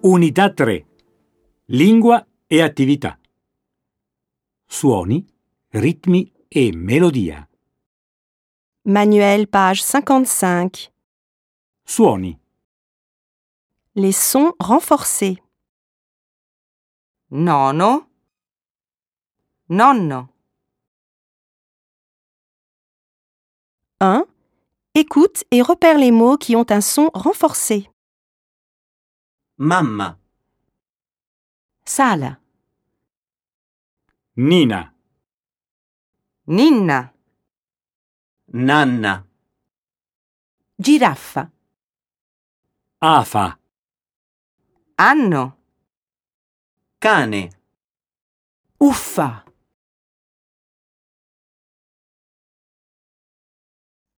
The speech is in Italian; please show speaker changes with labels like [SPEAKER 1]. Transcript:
[SPEAKER 1] Unità 3. Lingua e attività. Suoni, ritmi e melodia.
[SPEAKER 2] Manuel, page 55.
[SPEAKER 1] Suoni.
[SPEAKER 2] Les sons renforcés.
[SPEAKER 3] Nono, nonno.
[SPEAKER 2] 1. Écoute et repère les mots qui ont un son renforcé.
[SPEAKER 4] Mamma,
[SPEAKER 3] Sala,
[SPEAKER 1] Nina,
[SPEAKER 3] ninna,
[SPEAKER 4] nanna,
[SPEAKER 3] giraffa,
[SPEAKER 1] afa,
[SPEAKER 3] anno,
[SPEAKER 4] cane,
[SPEAKER 3] uffa.